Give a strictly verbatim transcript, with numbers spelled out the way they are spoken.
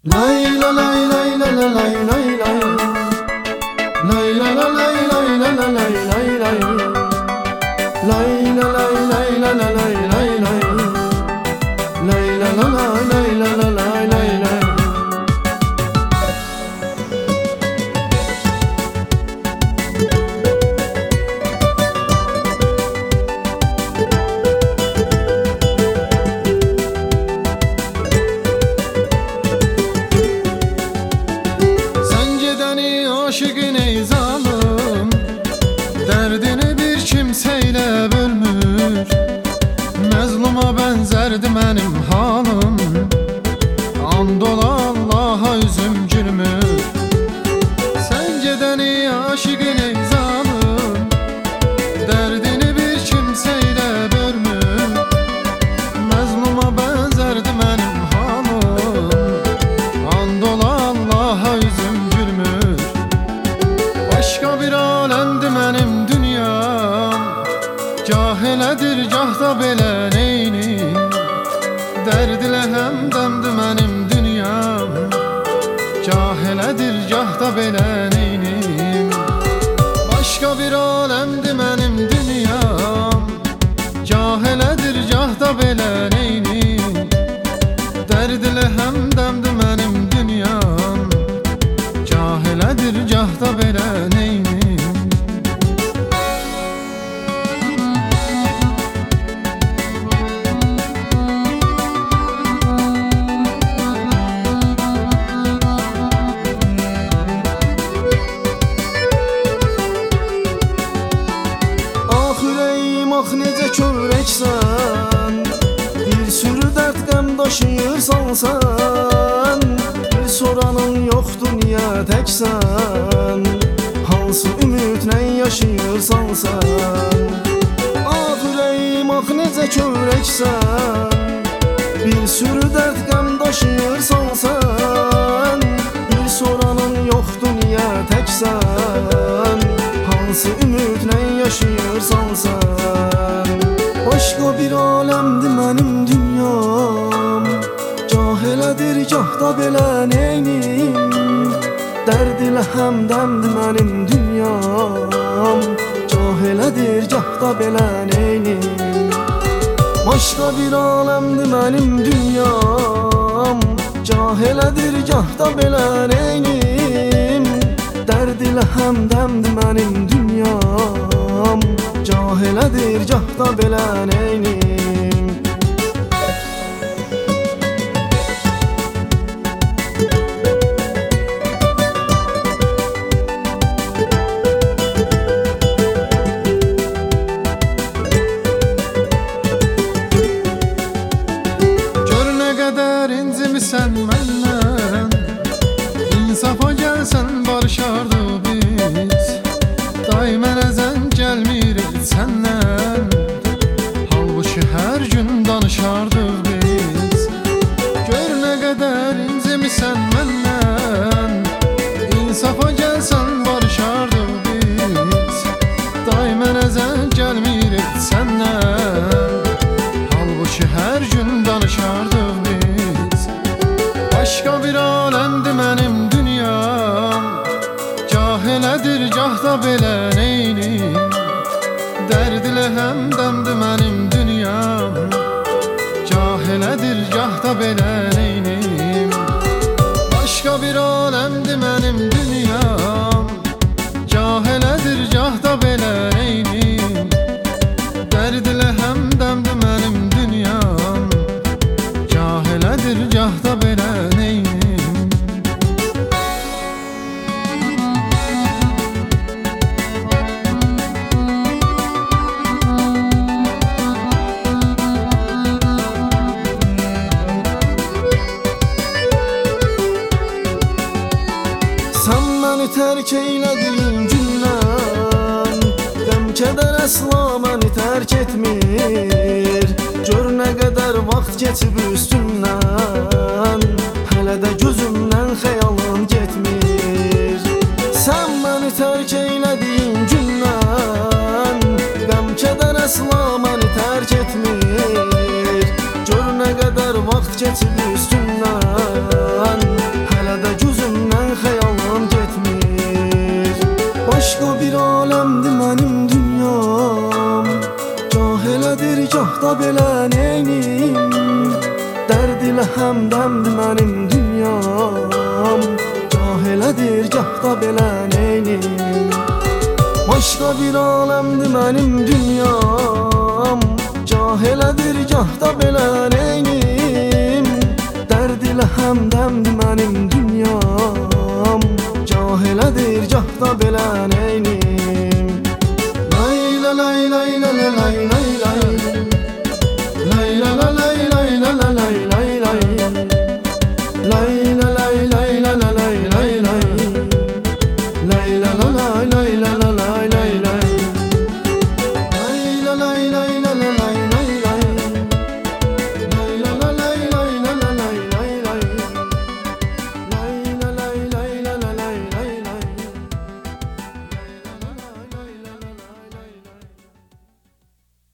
Lay la lay lay la la lay lay lay lay la la lay lay la la lay lay lay lay la lay lay la la lay lay lay lay la la lay la la lay lay lay. Aşıkın ey zalim, derdini bir kimseyle bölmür. Məzluma benzerdi benim halim, and ola Allah'a üzüm gülmür. Sen gedeni aşıkın ey zalim, derdini bir kimseyle bölmür. Məzluma benzerdi benim halim, and ola Allah'a üzüm gülmür. Başka bir alemdi benim dünyam, gah elədir gah da belə neyni. Derd ilə həmdəmdi mənim dünyam, gah elədir gah da belə neyni. Başka bir alemdi benim dünyam, gah elədir gah da belə neyni. Derd ilə həmdəmdi mənim dünyam, gah elədir gah da belə neyni. Ah ürəyim, ah necə kövrəksən, bir sürü dərd qəm daşıyırsan sən. Bir soranın yoxdur niyə təksən, hansı ümidlə yaşayırsan sən. Ah ürəyim, ah necə kövrəksən, bir sürü dərd qəm daşıyırsan sən. Bir soranın yoxdur niyə təksən, hansı ümidlə yaşayırsan sən. Başqa bir aləmdi mənim dünyam, gah elədir gah da belə neynim. Dərd ilə həmdəmdi mənim dünyam, gah elədir gah da belə neynim. Başqa bir aləmdi mənim dünyam, gah elədir gah da belə neynim. Dərd ilə həmdəmdi mənim dünyam, gah elədir gah da belə neynim. Sen məndən insafa gəlsən barışardıq biz. Day mənə zəng gəlmir səndən, halbuki hər gün danışardıq biz. Gör nə qədər incimisən məndən, insafa gəlsən barışardıq biz. Day mənə zəng gəlmir səndən, halbuki hər gün danışardıq biz. Başka bir alemdi mənim dünyam, gah elədir gah da belə neyni. Dərd ilə həmdəmdi mənim dünyam, gah elədir gah da belə neynim. Başka bir alemdi mənim dünyam, gah elədir gah da belə neynim. Dərd ilə həmdəmdi mənim dünyam, gah elədir gah da belə neynim. Sən məni tərk eylədin gündən, qəm kədər əsla məni tərk etmir. Gör nə qədər vaxt keçib üstündən, hələ də gözümdən xəyalın getmir. Sən məni tərk eylədin gündən, qəm kədər əsla məni tərk etmir. Gör nə qədər vaxt keçib üstündən, gahda belə neynim, dərd ilə həmdəmdir mənim dünyam. Gah elədir, gahda belə neynim, başqa bir aləmdir mənim dünyam. Gah elədir, gahda belə neynim, dərd ilə həmdəmdir mənim dünyam. Gah elədir, gahda belə neynim.